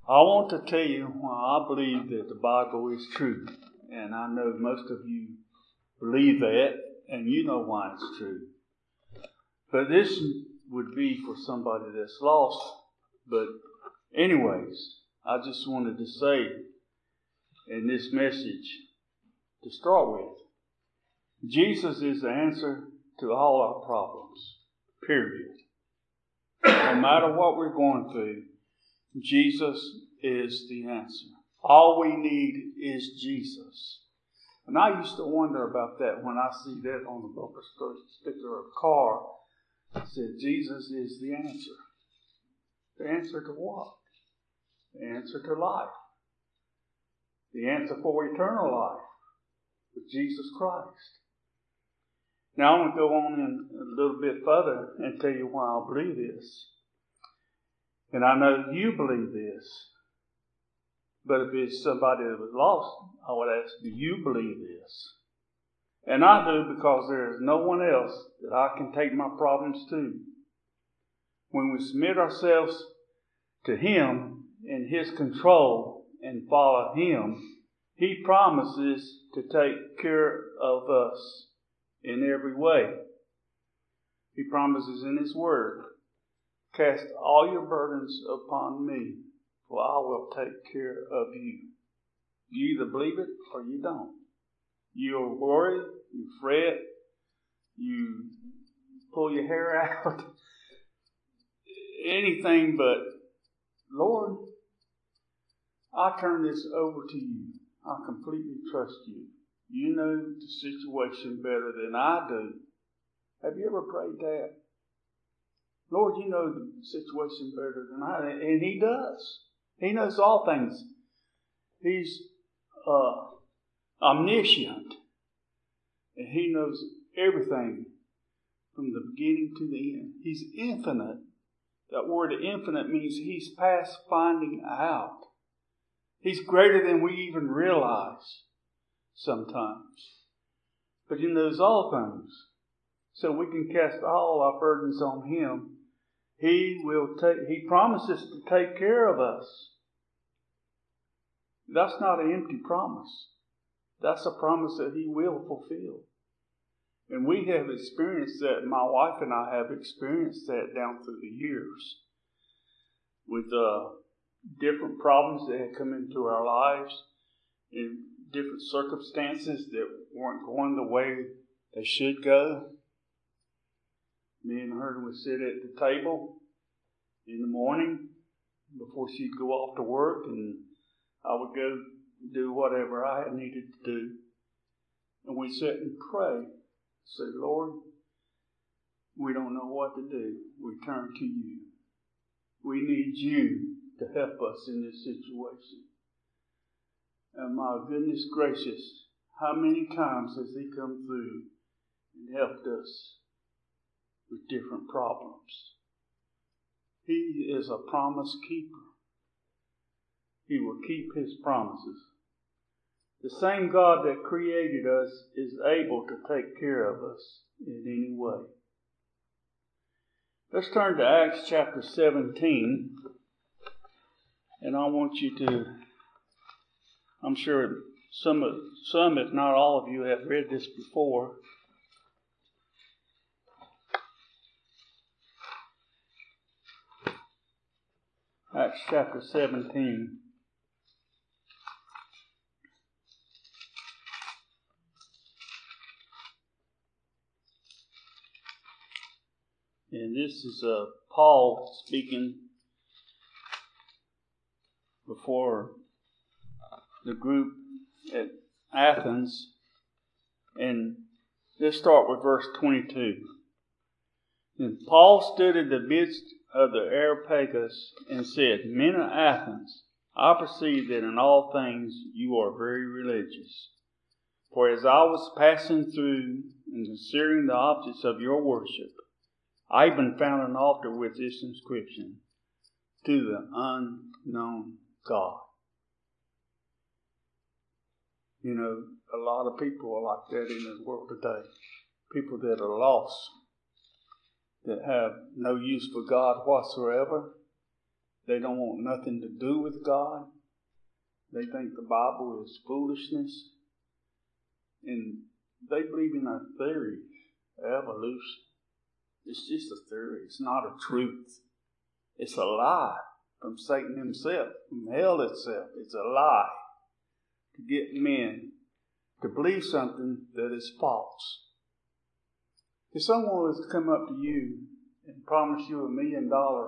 I want to tell you why I believe that the Bible is true. And I know most of you believe that, and you know why it's true. But this would be for somebody that's lost. But anyways, I just wanted to say in this message to start with, Jesus is the answer to all our problems, period. No matter what we're going through, Jesus is the answer. All we need is Jesus. And I used to wonder about that when I see that on the bumper sticker of a car. It said, Jesus is the answer. The answer to what? The answer to life. The answer for eternal life with Jesus Christ. Now I want to go on in a little bit further and tell you why I believe this. And I know you believe this. But if it's somebody that was lost, I would ask, do you believe this? And I do, because there is no one else that I can take my problems to. When we submit ourselves to Him in His control and follow Him, He promises to take care of us in every way. He promises in His Word, cast all your burdens upon me, for I will take care of you. You either believe it or you don't. You'll worry, you fret, you pull your hair out, anything but, Lord, I turn this over to you. I completely trust you. You know the situation better than I do. Have you ever prayed that? Lord, you know the situation better than I do. And He does. He knows all things. He's omniscient. And He knows everything from the beginning to the end. He's infinite. That word infinite means He's past finding out. He's greater than we even realize sometimes. But He knows all things. So we can cast all our burdens on Him. He promises to take care of us. That's not an empty promise. That's a promise that He will fulfill. And we have experienced that. My wife and I have experienced that down through the years. With different problems that had come into our lives. In different circumstances that weren't going the way they should go. Me and her would sit at the table in the morning before she'd go off to work, and I would go do whatever I needed to do. And we'd sit and pray. Say, Lord, we don't know what to do. We turn to you. We need you to help us in this situation. And my goodness gracious, how many times has He come through and helped us with different problems? He is a promise keeper. He will keep His promises. The same God that created us is able to take care of us in any way. Let's turn to Acts chapter 17. And I want you to, I'm sure some, if not all of you, have read this before. Acts chapter 17. And this is Paul speaking before the group at Athens. And let's start with verse 22. And Paul stood in the midst of the Areopagus and said, Men of Athens, I perceive that in all things you are very religious. For as I was passing through and considering the objects of your worship, I even found an altar with this inscription, To the Unknown God. You know, a lot of people are like that in this world today. People that are lost, that have no use for God whatsoever. They don't want nothing to do with God. They think the Bible is foolishness. And they believe in a theory, evolution. It's just a theory. It's not a truth. It's a lie from Satan himself, from hell itself. It's a lie to get men to believe something that is false. If someone was to come up to you and promise you $1 million,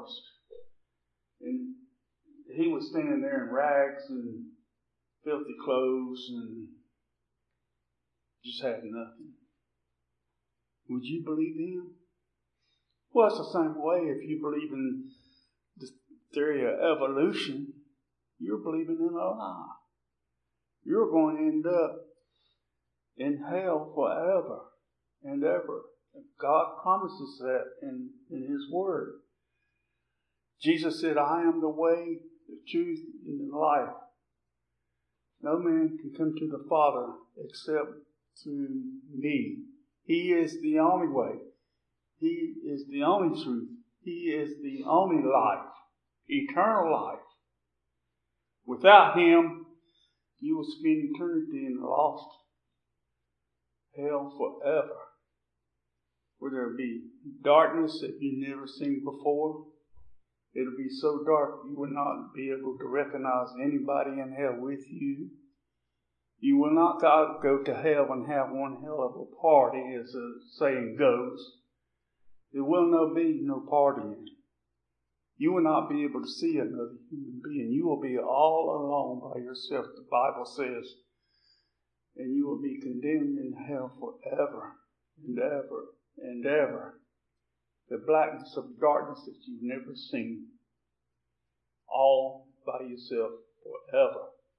and he was standing there in rags and filthy clothes and just had nothing, would you believe him? Well, it's the same way if you believe in the theory of evolution, you're believing in a lie. You're going to end up in hell forever and ever. God promises that in His Word. Jesus said, I am the way, the truth, and the life. No man can come to the Father except through me. He is the only way. He is the only truth. He is the only life, eternal life. Without Him, you will spend eternity in lost hell forever, where there will be darkness that you've never seen before. It'll be so dark you will not be able to recognize anybody in hell with you. You will not go to hell and have one hell of a party, as the saying goes. There will be no partying. You will not be able to see another human being. You will be all alone by yourself, the Bible says. And you will be condemned in hell forever and ever and ever. The blackness of darkness that you've never seen. All by yourself forever.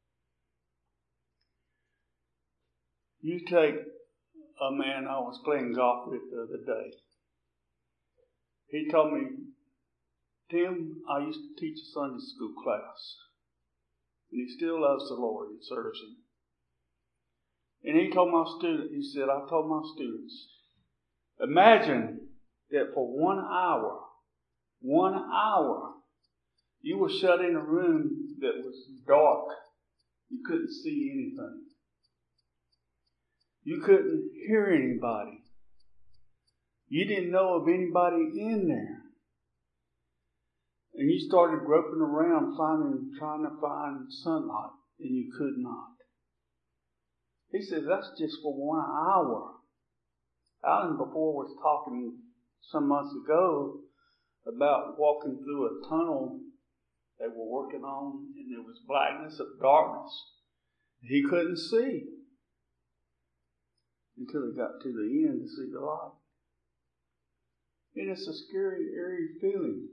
You take a man I was playing golf with the other day. He told me, Tim, I used to teach a Sunday school class. And he still loves the Lord and serves Him. And he told my student, he said, I told my students, imagine that for 1 hour, you were shut in a room that was dark. You couldn't see anything. You couldn't hear anybody. You didn't know of anybody in there. And you started groping around trying to find sunlight, and you could not. He said, that's just for 1 hour. Alan before was talking some months ago about walking through a tunnel they were working on, and there was blackness of darkness. He couldn't see until he got to the end to see the light. And it's a scary, eerie feeling.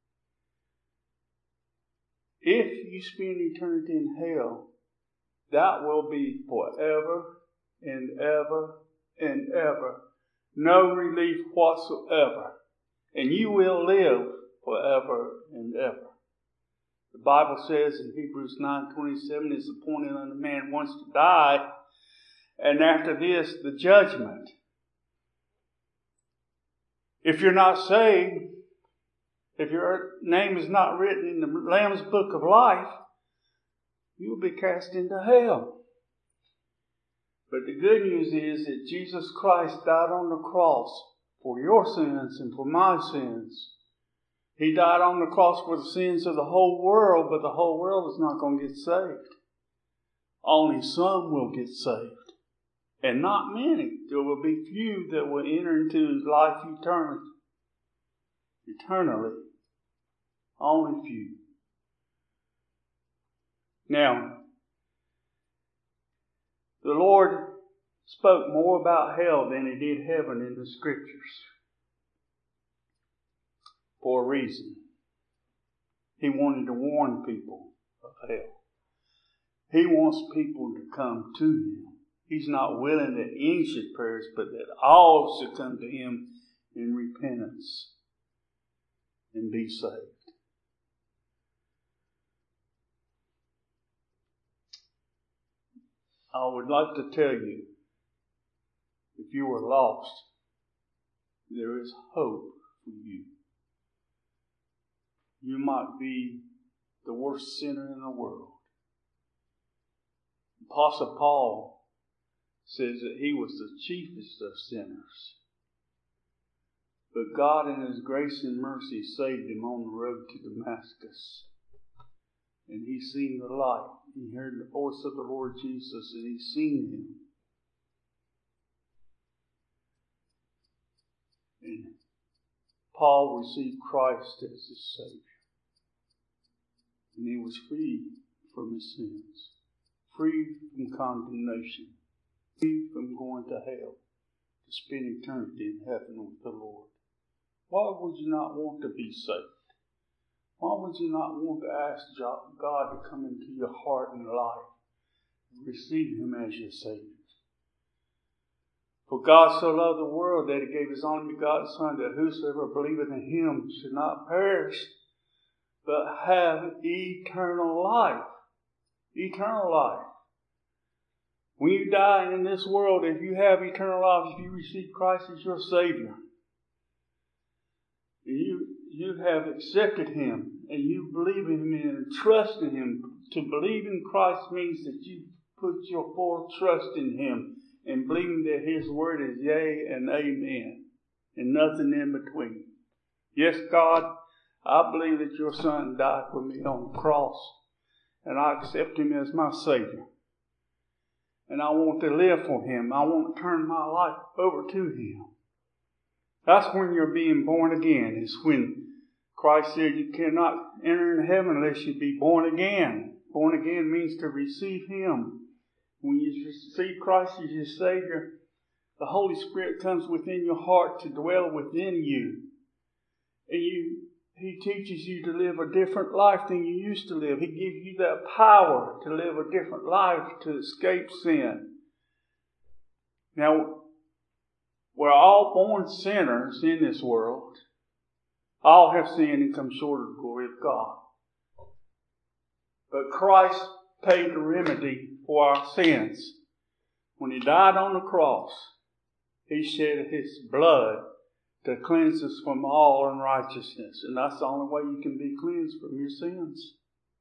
If you spend eternity in hell, that will be forever and ever and ever. No relief whatsoever. And you will live forever and ever. The Bible says in Hebrews 9:27, it's appointed unto man once to die, and after this, the judgment. If you're not saved, if your name is not written in the Lamb's Book of Life, you will be cast into hell. But the good news is that Jesus Christ died on the cross for your sins and for my sins. He died on the cross for the sins of the whole world, but the whole world is not going to get saved. Only some will get saved. And not many. There will be few that will enter into life eternally. Only few. Now, the Lord spoke more about hell than He did heaven in the Scriptures. For a reason. He wanted to warn people of hell. He wants people to come to Him. He's not willing that any should perish, but that all should come to Him in repentance and be saved. I would like to tell you, if you were lost, there is hope for you. You might be the worst sinner in the world. Apostle Paul says that he was the chiefest of sinners. But God in His grace and mercy saved him on the road to Damascus. And he seen the light. He heard the voice of the Lord Jesus, and he seen Him. And Paul received Christ as his Savior. And he was free from his sins. Free from condemnation. Free from going to hell. To spend eternity in heaven with the Lord. Why would you not want to be saved? Why would you not want to ask God to come into your heart and life and receive Him as your Savior? For God so loved the world that He gave His only begotten Son, that whosoever believeth in Him should not perish, but have eternal life. Eternal life. When you die in this world, if you have eternal life, if you receive Christ as your Savior, you have accepted Him, and you believe in Him and trust in Him. To believe in Christ means that you put your full trust in Him and believing that His word is yea and amen and nothing in between. Yes, God, I believe that your Son died for me on the cross, and I accept Him as my Savior. And I want to live for Him. I want to turn my life over to Him. That's when you're being born again. It's when Christ said you cannot enter into heaven unless you be born again. Born again means to receive Him. When you receive Christ as your Savior, the Holy Spirit comes within your heart to dwell within you. And He teaches you to live a different life than you used to live. He gives you that power to live a different life, to escape sin. Now, we're all born sinners in this world. All have sinned and come short of the glory of God. But Christ paid the remedy for our sins. When He died on the cross, He shed His blood to cleanse us from all unrighteousness. And that's the only way you can be cleansed from your sins.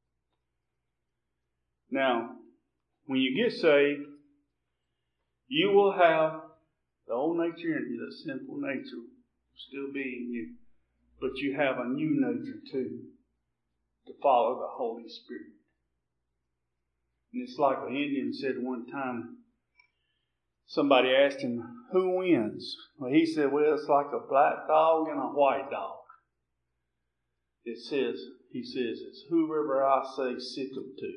Now, when you get saved, you will have the old nature in you, the sinful nature will still be in you. But you have a new nature too, to follow the Holy Spirit. And it's like an Indian said one time, somebody asked him, who wins? Well, he said, well, it's like a black dog and a white dog. He says, it's whoever I say sit them to.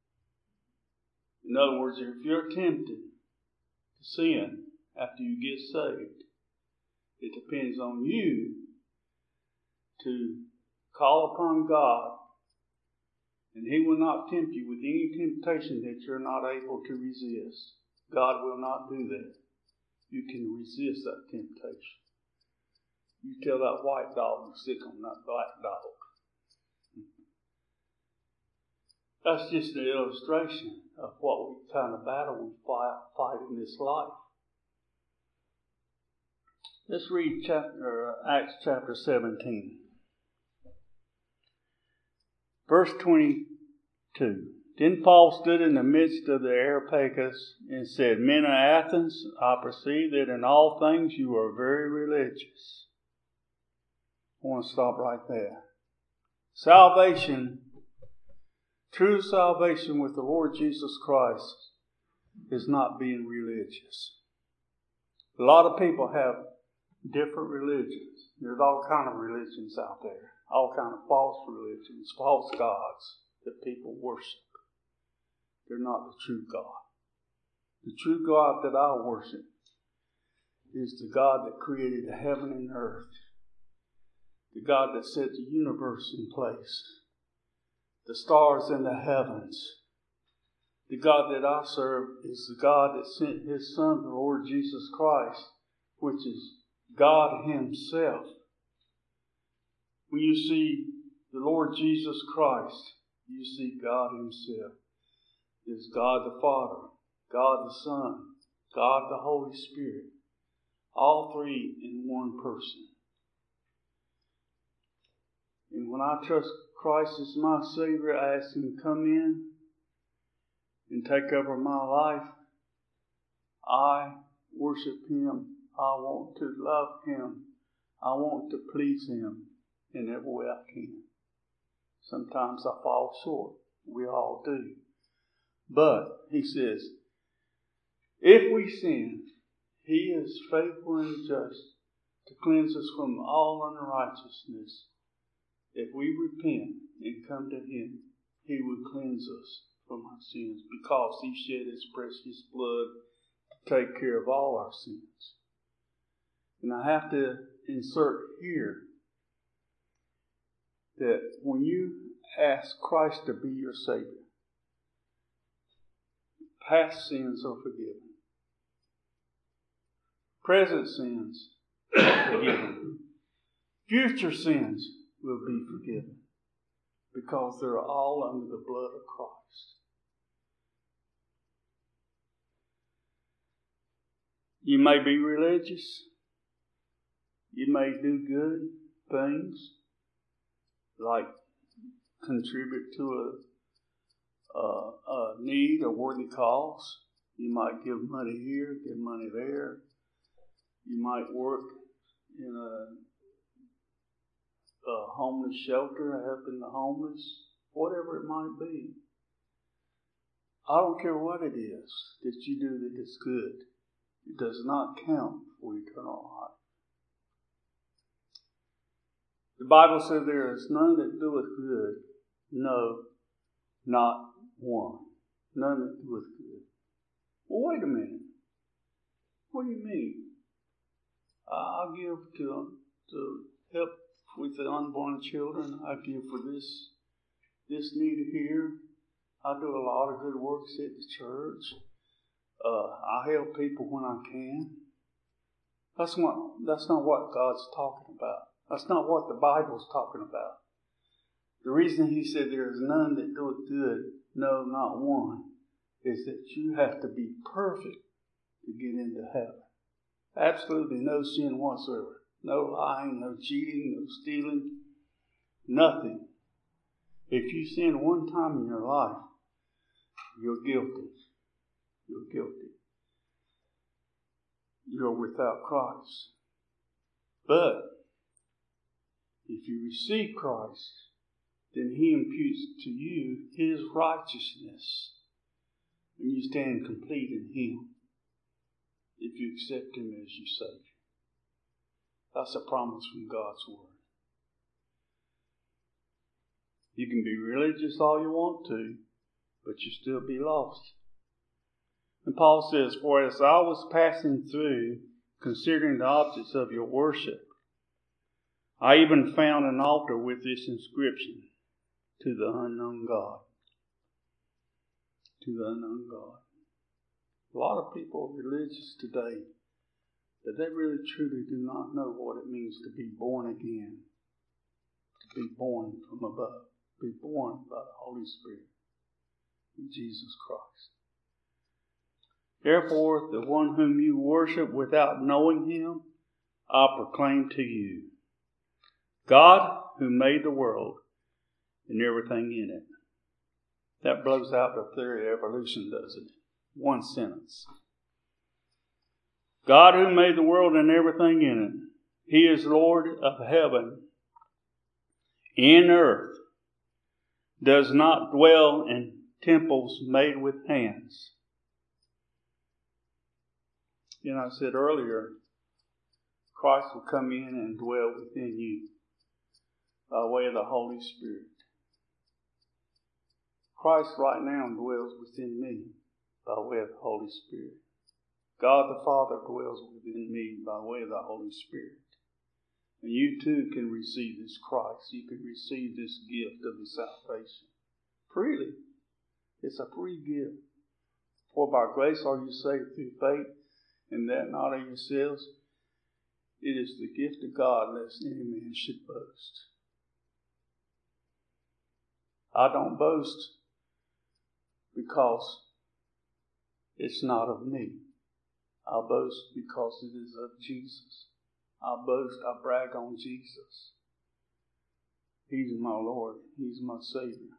In other words, if you're tempted to sin after you get saved, it depends on you to call upon God, and He will not tempt you with any temptation that you're not able to resist. God will not do that. You can resist that temptation. You tell that white dog to sit on that black dog. That's just an illustration of what kind of battle we fight in this life. Let's read Acts chapter 17. Verse 22. Then Paul stood in the midst of the Areopagus and said, Men of Athens, I perceive that in all things you are very religious. I want to stop right there. Salvation, true salvation with the Lord Jesus Christ, is not being religious. A lot of people have different religions. There's all kind of religions out there. All kind of false religions, false gods that people worship. They're not the true God. The true God that I worship is the God that created the heaven and earth. The God that set the universe in place. The stars in the heavens. The God that I serve is the God that sent His Son, the Lord Jesus Christ, which is God Himself. When you see the Lord Jesus Christ, you see God Himself. It's God the Father, God the Son, God the Holy Spirit. All three in one person. And when I trust Christ is my Savior, I ask Him to come in and take over my life. I worship Him. I want to love Him. I want to please Him in every way I can. Sometimes I fall short. We all do. But He says, if we sin, He is faithful and just to cleanse us from all unrighteousness. If we repent and come to Him, He will cleanse us from our sins because He shed His precious blood to take care of all our sins. And I have to insert here that when you ask Christ to be your Savior, past sins are forgiven. Present sins are forgiven. Future sins will be forgiven because they're all under the blood of Christ. You may be religious. You may do good things like contribute to a need, a worthy cause. You might give money here, give money there. You might work in a homeless shelter, helping the homeless, whatever it might be. I don't care what it is that you do that is good. It does not count for eternal life. The Bible says there is none that doeth good, no, not one. None that doeth good. Well, wait a minute. What do you mean? I give to help with the unborn children. I give for this need here. I do a lot of good works at the church. I help people when I can. That's not what God's talking about. That's not what the Bible's talking about. The reason He said there is none that doeth good, no, not one, is that you have to be perfect to get into heaven. Absolutely no sin whatsoever. No lying, no cheating, no stealing, nothing. If you sin one time in your life, you're guilty. You're guilty. You're without Christ. But if you receive Christ, then He imputes to you His righteousness, and you stand complete in Him if you accept Him as your Savior. That's a promise from God's Word. You can be religious all you want to, but you still be lost. And Paul says, for as I was passing through, considering the objects of your worship, I even found an altar with this inscription, to the unknown God. To the unknown God. A lot of people are religious today, but they really truly do not know what it means to be born again, to be born from above, be born by the Holy Spirit in Jesus Christ. Therefore, the one whom you worship without knowing Him, I proclaim to you, God who made the world and everything in it. That blows out the theory of evolution, doesn't it? One sentence. God who made the world and everything in it. He is Lord of heaven and earth. Does not dwell in temples made with hands. You know, I said earlier, Christ will come in and dwell within you by way of the Holy Spirit. Christ right now dwells within me by way of the Holy Spirit. God the Father dwells within me by way of the Holy Spirit. And you too can receive this Christ. You can receive this gift of the salvation freely. It's a free gift. For by grace are you saved through faith, and that not of yourselves. It is the gift of God, lest any man should boast. I don't boast because it's not of me. I boast because it is of Jesus. I boast, I brag on Jesus. He's my Lord. He's my Savior.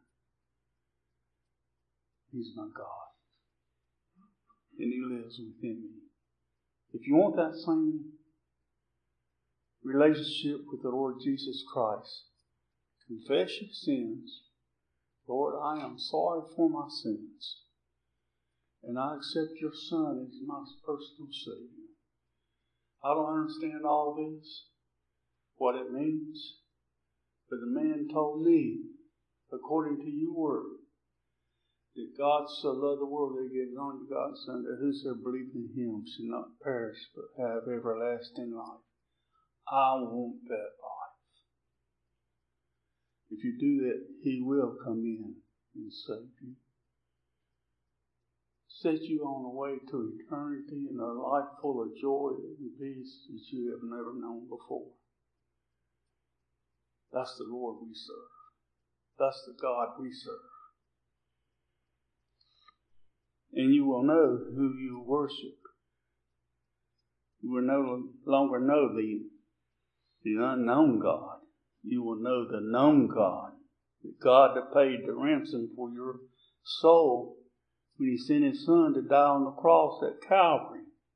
He's my God. And He lives within me. If you want that same relationship with the Lord Jesus Christ, confess your sins. Lord, I am sorry for my sins. And I accept your Son as my personal Savior. I don't understand all this, what it means. But the man told me, according to your word, that God so loved the world that He gave His only begotten Son, that whosoever believes in Him should not perish but have everlasting life. I want that life. If you do that, He will come in and save you. Set you on the way to eternity and a life full of joy and peace that you have never known before. That's the Lord we serve. That's the God we serve. And you will know who you worship. You will no longer know the unknown God. You will know the known God. The God that paid the ransom for your soul when He sent His Son to die on the cross at Calvary.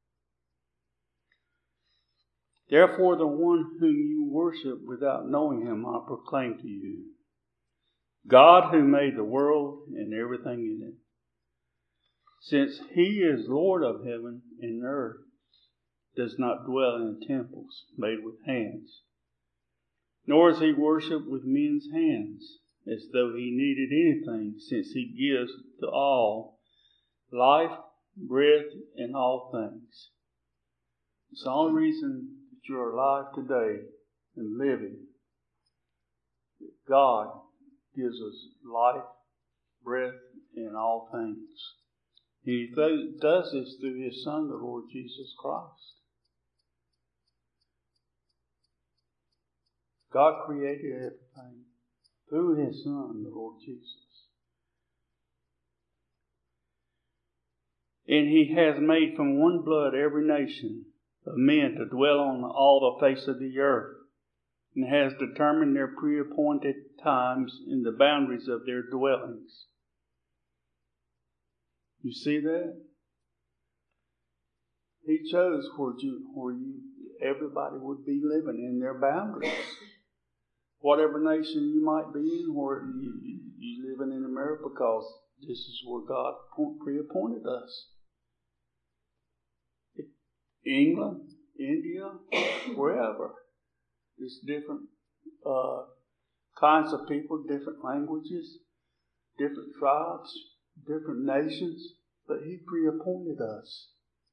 Therefore, the one whom you worship without knowing Him, I proclaim to you. God who made the world and everything in it. Since He is Lord of heaven and earth, does not dwell in temples made with hands, nor is He worshipped with men's hands, as though He needed anything, since He gives to all life, breath, and all things. It's the only reason that you're alive today and living. God gives us life, breath, and all things. He does this through His Son, the Lord Jesus Christ. God created everything through His Son, the Lord Jesus. And He has made from one blood every nation of men to dwell on all the face of the earth, and has determined their pre-appointed times and the boundaries of their dwellings. You see that? He chose where everybody would be living in their boundaries. Whatever nation you might be in, where you living in America, because this is where God pre-appointed us. England, India, wherever. There's different kinds of people, different languages, different tribes, different nations, but He pre-appointed us.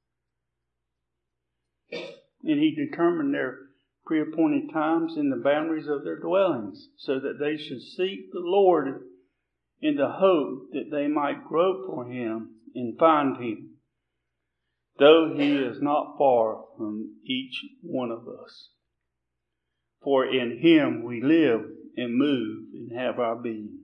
And He determined their pre-appointed times and the boundaries of their dwellings, so that they should seek the Lord in the hope that they might grope for Him and find Him, though He is not far from each one of us. For in Him we live and move and have our being.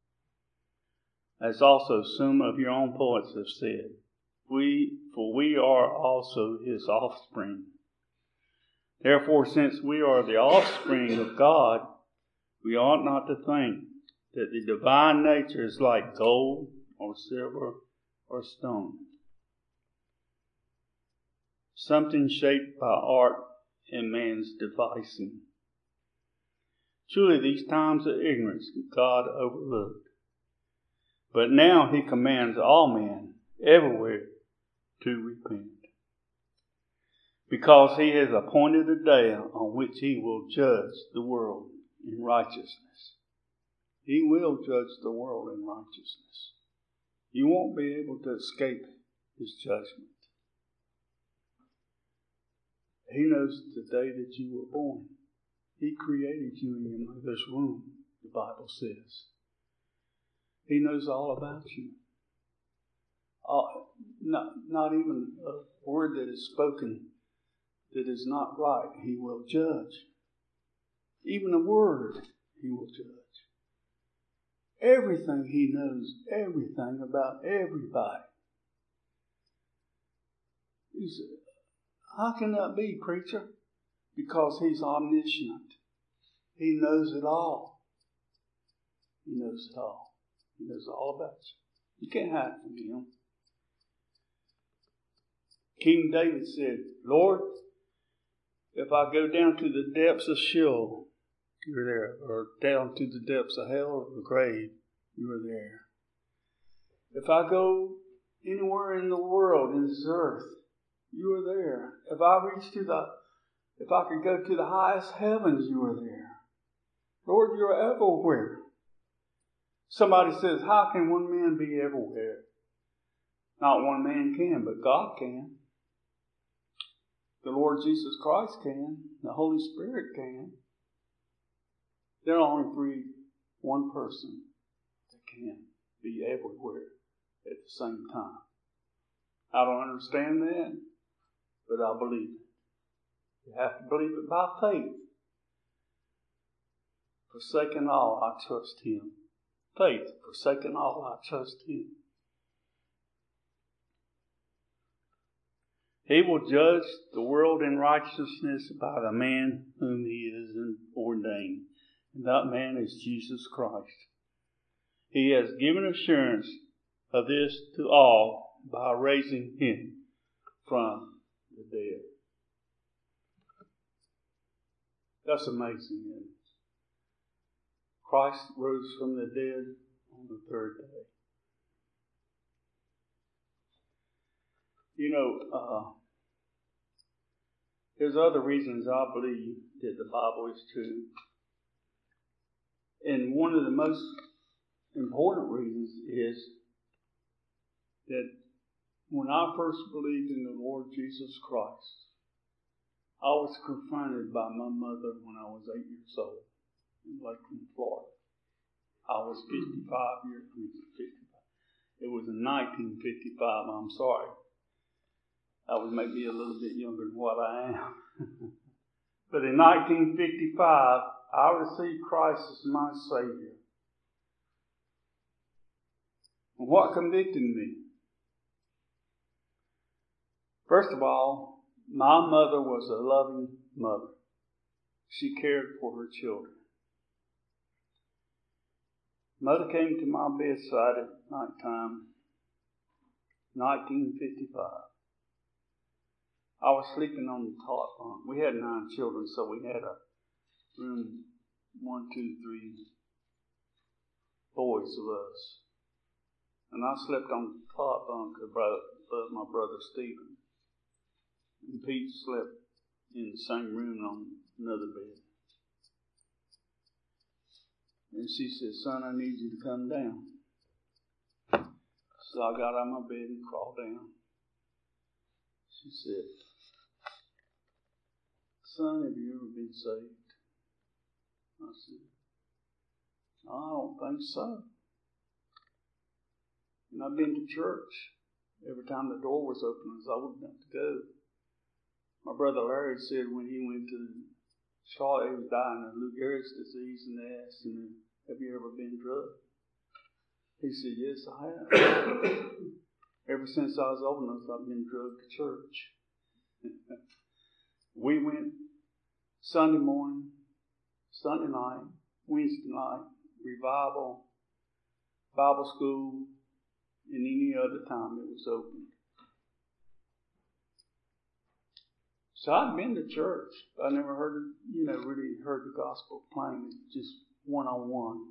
As also some of your own poets have said, for we are also His offspring. Therefore, since we are the offspring of God, we ought not to think that the divine nature is like gold or silver or stone, something shaped by art and man's devising. Truly, these times of ignorance God overlooked. But now He commands all men everywhere to repent, because He has appointed a day on which He will judge the world in righteousness. He will judge the world in righteousness. You won't be able to escape His judgment. He knows the day that you were born. He created you in your mother's womb, the Bible says. He knows all about you. Not even a word that is spoken that is not right, He will judge. Even a word, He will judge. Everything He knows, everything about everybody. He said, how can that be, preacher? Because He's omniscient. He knows it all. He knows it all. He knows all about you. You can't hide from Him. King David said, Lord, if I go down to the depths of Sheol, you're there. Or down to the depths of hell or the grave, you are there. If I go anywhere in the world, in this earth, you are there. If I could go to the highest heavens, you are there. Lord, you are everywhere. Somebody says, how can one man be everywhere? Not one man can, but God can. The Lord Jesus Christ can. The Holy Spirit can. There are only one person that can be everywhere at the same time. I don't understand that, but I believe it. You have to believe it by faith. Forsaking all, I trust Him. Faith, forsaking all, I trust Him. He will judge the world in righteousness by the man whom He has ordained. And that man is Jesus Christ. He has given assurance of this to all by raising Him from the dead. That's amazing, isn't it? Christ rose from the dead on the third day. You know, there's other reasons I believe that the Bible is true. And one of the most important reasons is that when I first believed in the Lord Jesus Christ, I was confronted by my mother when I was 8 years old in Lakeland, Florida. I was 55 years old. It was in 1955, I'm sorry. I was maybe a little bit younger than what I am. But in 1955, I received Christ as my Savior. And what convicted me? First of all, my mother was a loving mother. She cared for her children. Mother came to my bedside at nighttime, 1955. I was sleeping on the top bunk. We had 9 children, so we had a room, 1, 2, 3, boys of us. And I slept on the top bunk above my brother Stephen. And Pete slept in the same room on another bed. And she said, son, I need you to come down. So I got out of my bed and crawled down. She said, son, have you ever been saved? I said, I don't think so. And I've been to church. Every time the door was open, I was old enough to go. My brother Larry said when he went to Charlotte, he was dying of Lou Gehrig's disease, and they asked him, have you ever been drugged? He said, yes, I have. Ever since I was old enough, I've been drugged to church. We went Sunday morning, Sunday night, Wednesday night, revival, Bible school, and any other time it was open. So I'd been to church. I never really heard the gospel plain, just one-on-one.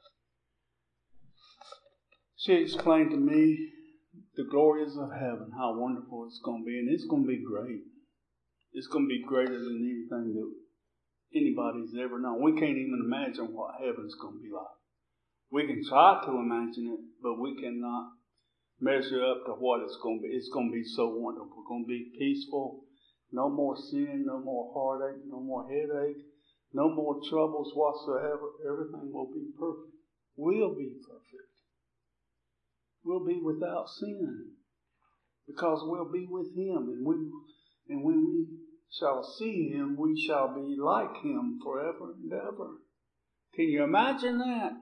She explained to me the glories of heaven, how wonderful it's going to be, and it's going to be great. It's going to be greater than anything that anybody's ever known. We can't even imagine what heaven's going to be like. We can try to imagine it, but we cannot measure up to what it's going to be. It's going to be so wonderful. It's going to be peaceful. No more sin, no more heartache, no more headache, no more troubles whatsoever. Everything will be perfect. We'll be perfect. We'll be without sin because we'll be with Him, and when we shall see Him, we shall be like Him forever and ever. Can you imagine that?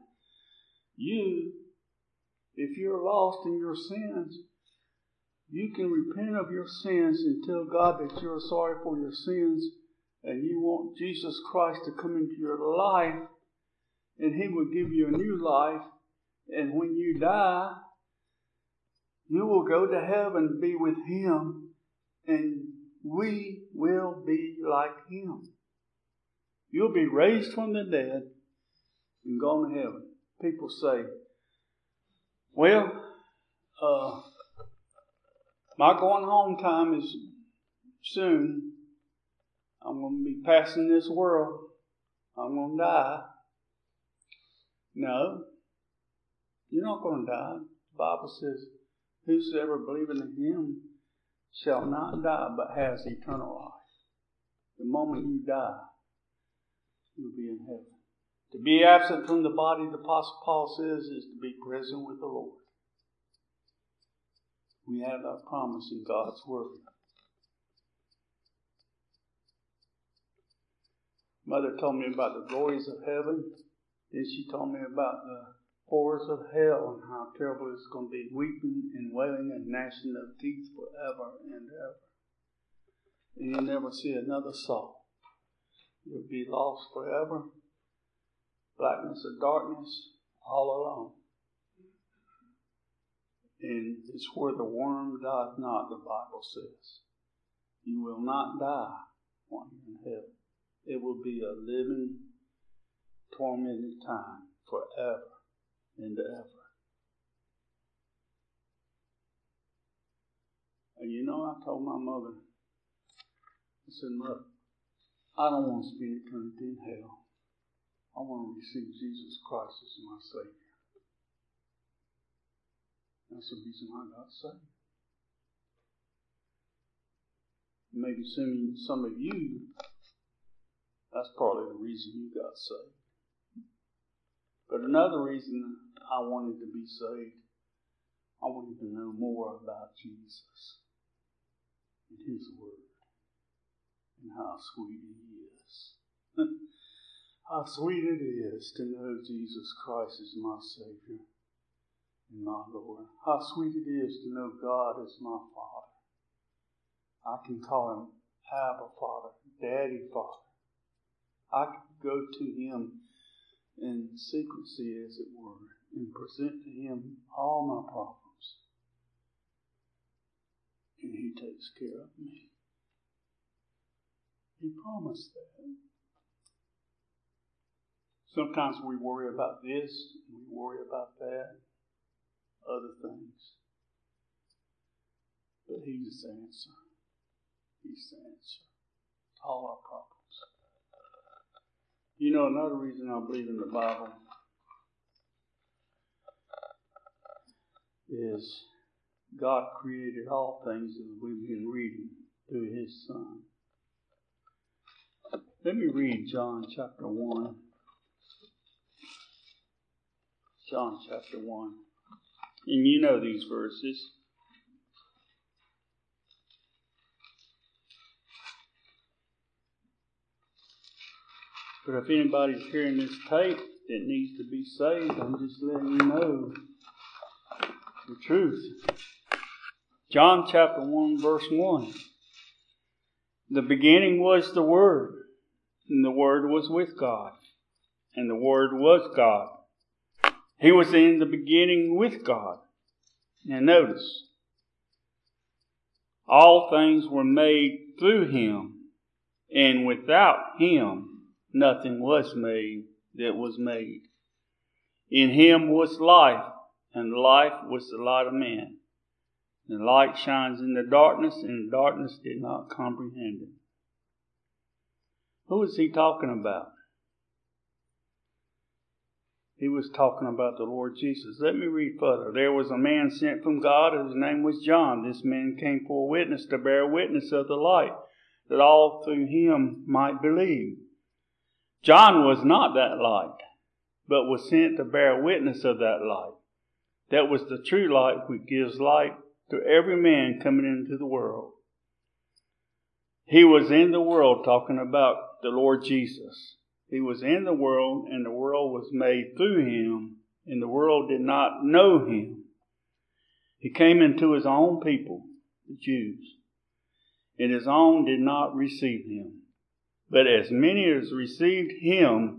If you're lost in your sins, you can repent of your sins and tell God that you're sorry for your sins and you want Jesus Christ to come into your life and He will give you a new life. And when you die, you will go to heaven and be with Him, and we will be like Him. You'll be raised from the dead and gone to heaven. People say, well, my going home time is soon. I'm going to be passing this world. I'm going to die. No, you're not going to die. The Bible says, whosoever believeth in Him shall not die, but has eternal life. The moment you die, you'll be in heaven. To be absent from the body, the Apostle Paul says, is to be present with the Lord. We have that promise in God's Word. Mother told me about the glories of heaven. Then she told me about the horrors of hell and how terrible it's going to be, weeping and wailing and gnashing of teeth forever and ever. And you'll never see another soul. You'll be lost forever. Blackness of darkness, all alone. And it's where the worm dieth not, the Bible says. You will not die while you're in hell. It will be a living, tormented time forever and ever. And you know, I told my mother, I said, Mother, I don't want to spend eternity in hell. I want to receive Jesus Christ as my Savior. That's the reason I got saved. Maybe some of you, that's probably the reason you got saved. But another reason I wanted to be saved, I wanted to know more about Jesus and His Word and how sweet He is. How sweet it is to know Jesus Christ is my Savior and my Lord. How sweet it is to know God is my Father. I can call Him Abba Father, Daddy Father. I can go to Him in secrecy, as it were, and present to Him all my problems. And He takes care of me. He promised that. Sometimes we worry about this, we worry about that, other things. But He's the answer. He's the answer to all our problems. You know, another reason I believe in the Bible is God created all things as we've been reading through His Son. Let me read John chapter 1. John chapter 1. And you know these verses. But if anybody's hearing this tape that needs to be saved, I'm just letting you know the truth. John chapter 1 verse 1. The beginning was the Word, and the Word was with God, and the Word was God. He was in the beginning with God. Now notice, all things were made through Him, and without Him nothing was made that was made. In Him was life, and life was the light of man. The light shines in the darkness, and the darkness did not comprehend it. Who is He talking about? He was talking about the Lord Jesus. Let me read further. There was a man sent from God, whose name was John. This man came for a witness, to bear witness of the light, that all through him might believe. John was not that light, but was sent to bear witness of that light. That was the true light, which gives light to every man coming into the world. He was in the world, talking about the Lord Jesus. He was in the world, and the world was made through Him, and the world did not know Him. He came into His own people, the Jews, and His own did not receive Him. But as many as received Him,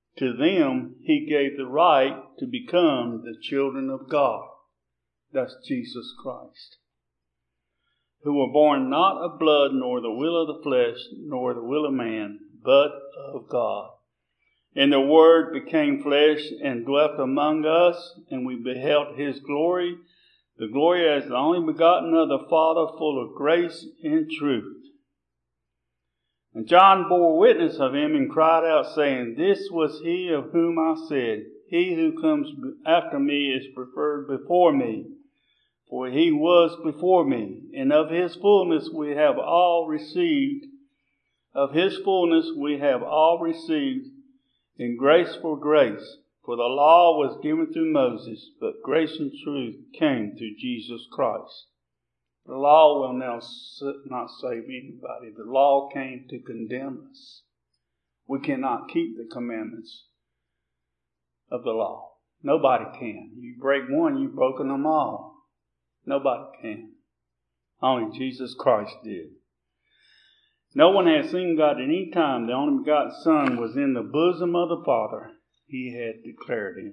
To them he gave the right to become the children of God. That's Jesus Christ. Who were born not of blood, nor the will of the flesh, nor the will of man, but of God. And the Word became flesh and dwelt among us, and we beheld his glory, the glory as the only begotten of the Father, full of grace and truth. And John bore witness of him and cried out, saying, This was he of whom I said, He who comes after me is preferred before me. For he was before me, and of his fullness we have all received. Of his fullness we have all received, and grace for grace. For the law was given through Moses, but grace and truth came through Jesus Christ. The law will now not save anybody. The law came to condemn us. We cannot keep the commandments of the law. Nobody can. You break one, you've broken them all. Nobody can. Only Jesus Christ did. No one has seen God at any time. The only begotten Son was in the bosom of the Father. He had declared him.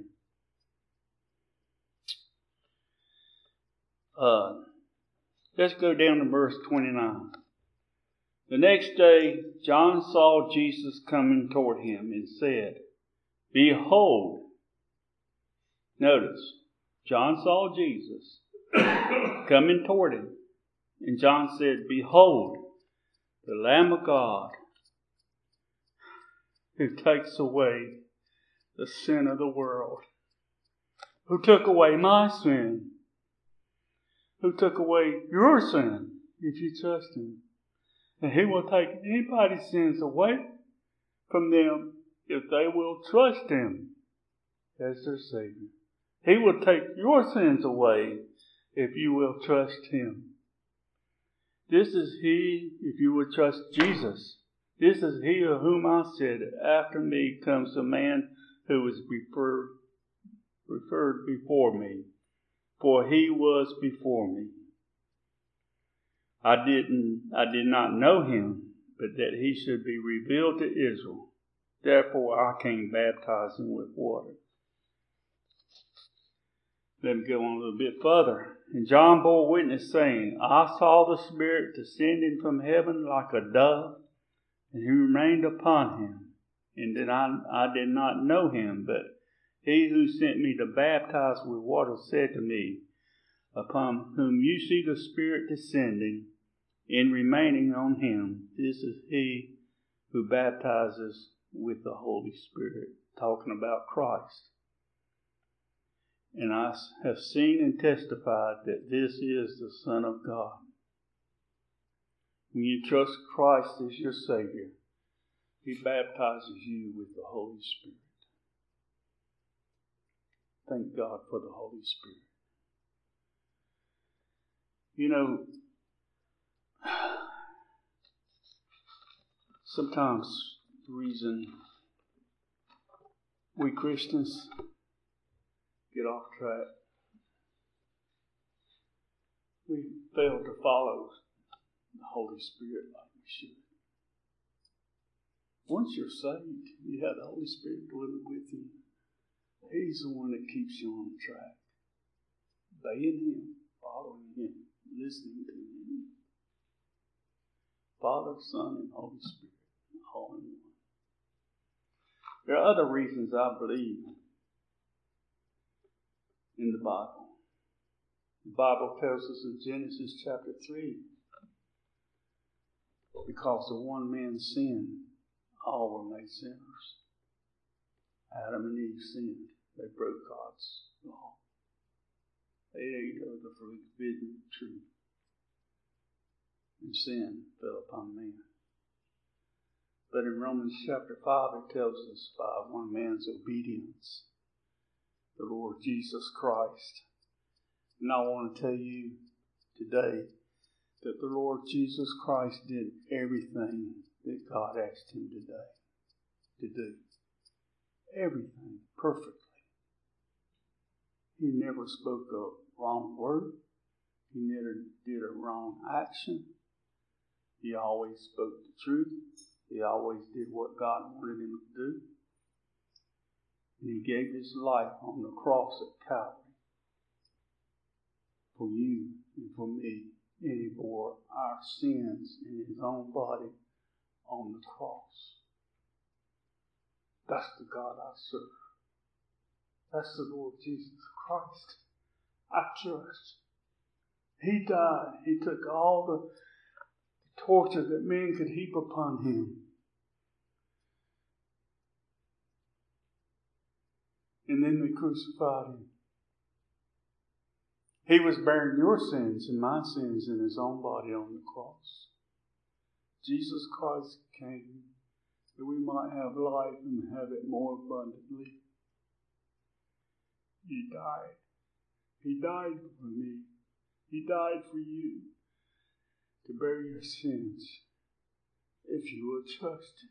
Let's go down to verse 29. The next day, John saw Jesus coming toward him and said, Behold. Notice, John saw Jesus coming toward him. And John said, Behold, the Lamb of God, who takes away the sin of the world, who took away my sin, who took away your sin, if you trust him. And he will take anybody's sins away from them if they will trust him as their Savior. He will take your sins away if you will trust him. This is he, if you will trust Jesus. This is he of whom I said, After me comes a man who is referred before me, for he was before me. I did not know him, but that he should be revealed to Israel. Therefore I came baptizing with water. Let me go on a little bit further. And John bore witness, saying, I saw the Spirit descending from heaven like a dove, and he remained upon him. And then I did not know him, but he who sent me to baptize with water said to me, Upon whom you see the Spirit descending and remaining on him, this is he who baptizes with the Holy Spirit. Talking about Christ. And I have seen and testified that this is the Son of God. When you trust Christ as your Savior, he baptizes you with the Holy Spirit. Thank God for the Holy Spirit. You know, sometimes the reason we Christians get off track, we fail to follow the Holy Spirit like we should. Once you're saved, you have the Holy Spirit dwelling with you. He's the one that keeps you on track. Obeying him, following him, listening to him. Father, Son, and Holy Spirit, all in one. There are other reasons I believe in the Bible. The Bible tells us in Genesis chapter 3, because of one man's sin, all were made sinners. Adam and Eve sinned. They broke God's law. They ate of the forbidden tree. And sin fell upon man. But in Romans chapter 5, it tells us by one man's obedience, the Lord Jesus Christ. And I want to tell you today that the Lord Jesus Christ did everything that God asked him to do. Everything perfectly. He never spoke a wrong word. He never did a wrong action. He always spoke the truth. He always did what God wanted him to do. And He gave His life on the cross at Calvary for you and for me. And He bore our sins in His own body on the cross. That's the God I serve. That's the Lord Jesus Christ I trust. He died. He took all the torture that men could heap upon Him. And then they crucified Him. He was bearing your sins and my sins in His own body on the cross. Jesus Christ came that we might have life and have it more abundantly. He died. He died for me. He died for you to bear your sins. If you will trust Him,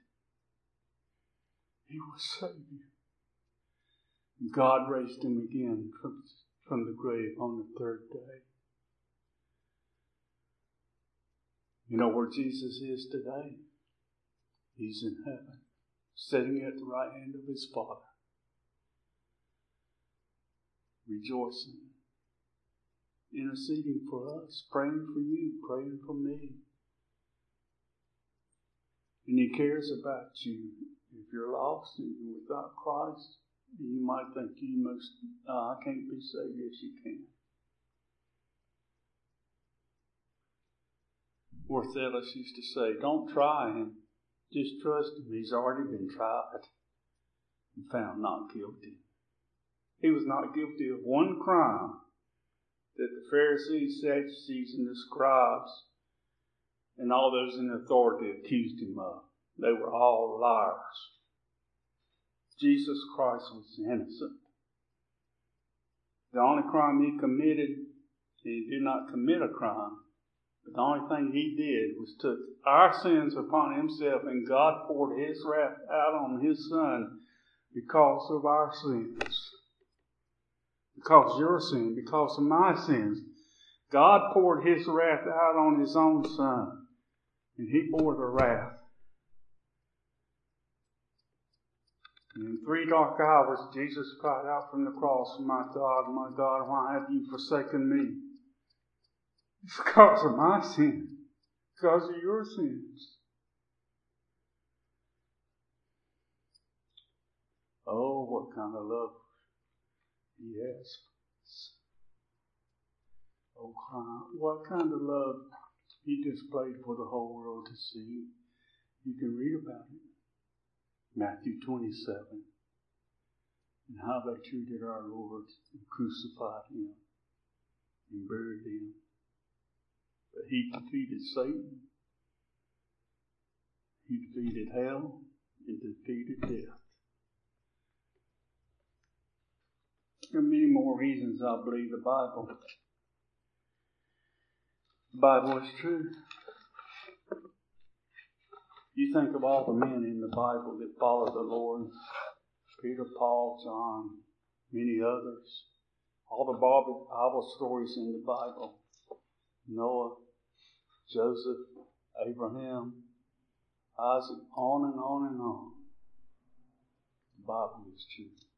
He will save you. God raised Him again from the grave on the third day. You know where Jesus is today? He's in heaven, sitting at the right hand of His Father, rejoicing, interceding for us, praying for you, praying for me. And He cares about you. If you're lost and you're without Christ, you might think I can't be saved. Yes, you can. Worth Ellis used to say, don't try Him. Just trust Him. He's already been tried and found not guilty. He was not guilty of one crime that the Pharisees, Sadducees, and the scribes and all those in authority accused Him of. They were all liars. Jesus Christ was innocent. The only crime He committed, He did not commit a crime. But the only thing He did was took our sins upon Himself, and God poured His wrath out on His Son because of our sins. Because of your sin, because of my sins. God poured His wrath out on His own Son, and He bore the wrath. And in 3 dark hours, Jesus cried out from the cross, my God, why have you forsaken me? It's because of my sin. Because of your sins. Oh, what kind of love He has. Oh, what kind of love He displayed for the whole world to see. You can read about it. Matthew 27. And how they treated our Lord and crucified Him and buried Him. But He defeated Satan. He defeated hell and defeated death. There are many more reasons I believe the Bible. The Bible is true. You think of all the men in the Bible that followed the Lord. Peter, Paul, John, many others. All the Bible stories in the Bible. Noah, Joseph, Abraham, Isaac, on and on and on. The Bible is true.